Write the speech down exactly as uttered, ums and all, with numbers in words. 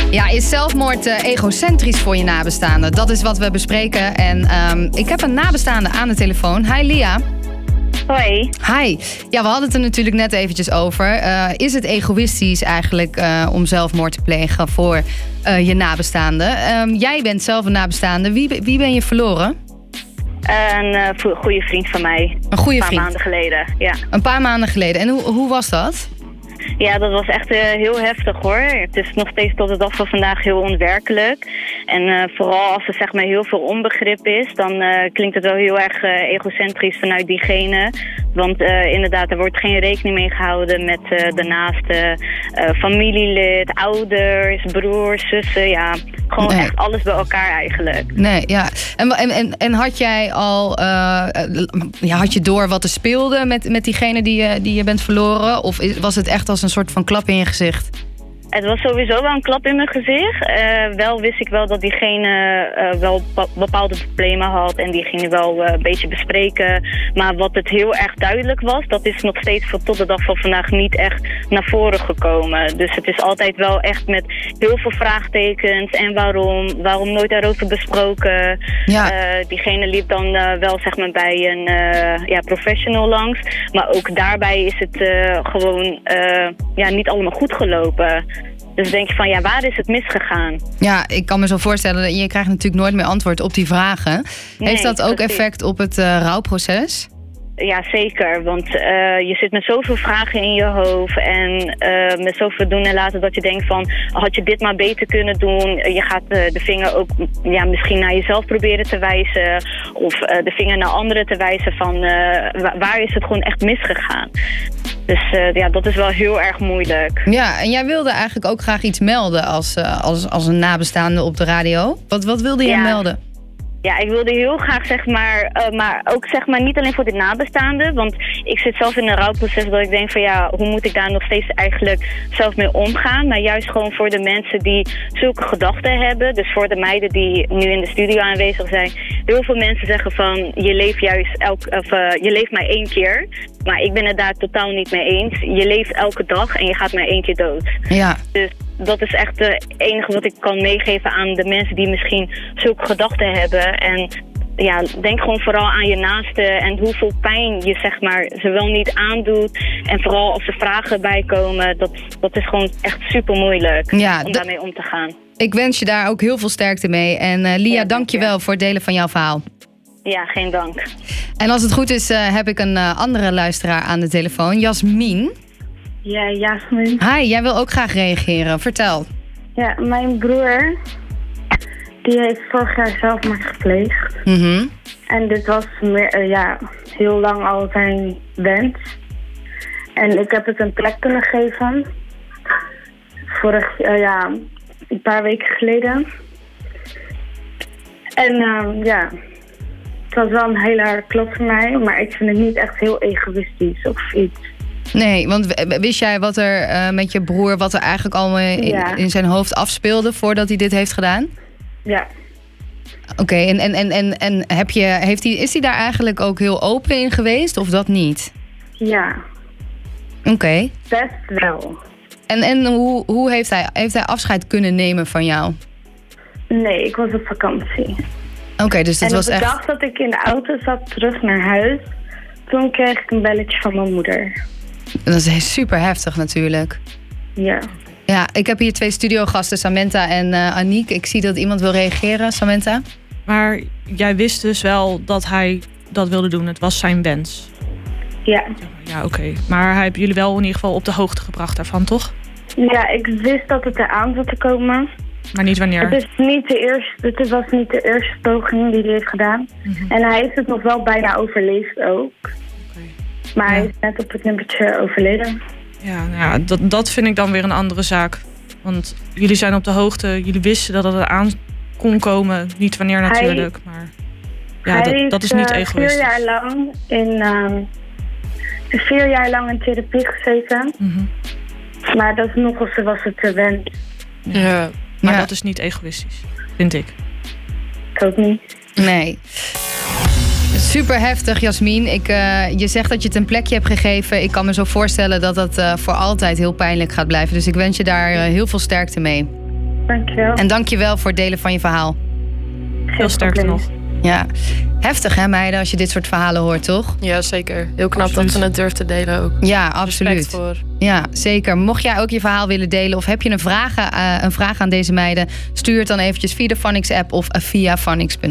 Ja, is zelfmoord uh, egocentrisch voor je nabestaanden? Dat is wat we bespreken. En um, ik heb een nabestaande aan de telefoon. Hi, Lia. Hoi. Hi. Ja, we hadden het er natuurlijk net eventjes over. Uh, is het egoïstisch eigenlijk uh, om zelfmoord te plegen voor uh, je nabestaanden? Um, jij bent zelf een nabestaande. Wie, wie ben je verloren? Een uh, goede vriend van mij. Een goede vriend? Een paar vriend? maanden geleden, ja. Een paar maanden geleden. En hoe, hoe was dat? Ja, dat was echt uh, heel heftig hoor. Het is nog steeds tot de dag van vandaag heel onwerkelijk. En uh, vooral als er zeg maar heel veel onbegrip is, dan uh, klinkt het wel heel erg uh, egocentrisch vanuit diegene. Want uh, inderdaad, er wordt geen rekening mee gehouden met uh, de naaste uh, familielid, ouders, broers, zussen. Ja, gewoon nee. echt alles bij elkaar eigenlijk. Nee, ja. En, en, en had jij al, uh, ja, had je door wat er speelde met, met diegene die je, die je bent verloren? Of was het echt als een soort van klap in je gezicht? Het was sowieso wel een klap in mijn gezicht. Uh, wel wist ik wel dat diegene uh, wel bepaalde problemen had en die gingen wel uh, een beetje bespreken. Maar wat het heel erg duidelijk was, dat is nog steeds tot de dag van vandaag niet echt naar voren gekomen. Dus het is altijd wel echt met heel veel vraagtekens en waarom, waarom nooit daarover besproken. Ja. Uh, diegene liep dan uh, wel zeg maar bij een uh, ja, professional langs. Maar ook daarbij is het uh, gewoon uh, ja, niet allemaal goed gelopen. Dus denk je van, ja, waar is het misgegaan? Ja, ik kan me zo voorstellen, je krijgt natuurlijk nooit meer antwoord op die vragen. Nee, Heeft dat ook precies. effect op het uh, rouwproces? Ja, zeker. Want uh, je zit met zoveel vragen in je hoofd en uh, met zoveel doen en laten dat je denkt van, had je dit maar beter kunnen doen? Je gaat uh, de vinger ook ja, misschien naar jezelf proberen te wijzen of uh, de vinger naar anderen te wijzen van uh, waar is het gewoon echt misgegaan? Dus uh, ja, dat is wel heel erg moeilijk. Ja, en jij wilde eigenlijk ook graag iets melden als, uh, als, als een nabestaande op de radio. Wat, wat wilde je ja. melden? Ja, ik wilde heel graag, zeg maar, uh, maar ook zeg maar niet alleen voor de nabestaanden. Want ik zit zelf in een rouwproces dat ik denk van ja, hoe moet ik daar nog steeds eigenlijk zelf mee omgaan? Maar juist gewoon voor de mensen die zulke gedachten hebben. Dus voor de meiden die nu in de studio aanwezig zijn. Heel veel mensen zeggen van je leeft juist elk, of, uh, je leeft maar één keer. Maar ik ben het daar totaal niet mee eens. Je leeft elke dag en je gaat maar één keer dood. Ja. Dus dat is echt het enige wat ik kan meegeven aan de mensen die misschien zulke gedachten hebben. En ja, denk gewoon vooral aan je naasten en hoeveel pijn je zeg maar ze wel niet aandoet. En vooral als er vragen bij komen, dat, dat is gewoon echt super moeilijk Ja, om d- daarmee om te gaan. Ik wens je daar ook heel veel sterkte mee. En uh, Lia, Ja, dank je wel voor het delen van jouw verhaal. Ja, geen dank. En als het goed is, uh, heb ik een uh, andere luisteraar aan de telefoon. Jasmin. Ja, Jasmin. Hi, jij wil ook graag reageren. Vertel. Ja, mijn broer, die heeft vorig jaar zelfmoord gepleegd. Mm-hmm. En dit was meer, uh, ja, heel lang al zijn wens. En ik heb het een plek kunnen geven. Vorig, uh, ja, een paar weken geleden. En uh, ja, het was wel een hele harde klop voor mij. Maar ik vind het niet echt heel egoïstisch of iets. Nee, want wist jij wat er uh, met je broer, wat er eigenlijk al in, Ja. in zijn hoofd afspeelde voordat hij dit heeft gedaan? Ja. Oké, okay, en, en, en, en, en heb je, heeft hij, is hij daar eigenlijk ook heel open in geweest of dat niet? Ja. Oké. Okay. Best wel. En, en hoe, hoe heeft, hij, heeft hij afscheid kunnen nemen van jou? Nee, ik was op vakantie. Oké, okay, dus dat en was de echt... dag dat ik in de auto zat terug naar huis, toen kreeg ik een belletje van mijn moeder. Dat is super heftig natuurlijk. Ja. Ja, ik heb hier twee studiogasten, Samantha en uh, Aniek. Ik zie dat iemand wil reageren, Samantha. Maar jij wist dus wel dat hij dat wilde doen. Het was zijn wens. Ja. Ja, oké. Okay. Maar hij heeft jullie wel in ieder geval op de hoogte gebracht daarvan, toch? Ja, ik wist dat het eraan zat te komen. Maar niet wanneer? Het, is niet de eerste, het was niet de eerste poging die hij heeft gedaan. Mm-hmm. En hij heeft het nog wel bijna overleefd ook. Okay. Maar ja. Hij is net op het nummertje overleden. Ja, nou ja dat, dat vind ik dan weer een andere zaak. Want jullie zijn op de hoogte, jullie wisten dat het eraan kon komen. Niet wanneer natuurlijk, hij, maar ja, dat, dat is niet uh, egoïstisch. Vier jaar lang in, um, vier jaar lang in therapie gezeten. Mm-hmm. Maar dat nog eens was het te wens. Ja, ja, maar ja. Dat is niet egoïstisch, vind ik. Ik ook niet. Nee. Super heftig, Jasmin. Ik, uh, je zegt dat je het een plekje hebt gegeven. Ik kan me zo voorstellen dat dat uh, voor altijd heel pijnlijk gaat blijven. Dus ik wens je daar uh, heel veel sterkte mee. dankjewel. En dankjewel voor het delen van je verhaal. Heel sterk nog. Ja, heftig hè meiden als je dit soort verhalen hoort, toch? Ja, zeker. Heel knap Absoluut. dat ze het durft te delen ook. Ja, absoluut. Respect voor. Ja, zeker. Mocht jij ook je verhaal willen delen of heb je een vraag, uh, een vraag aan deze meiden, stuur het dan eventjes via de Phonics app of via phonics punt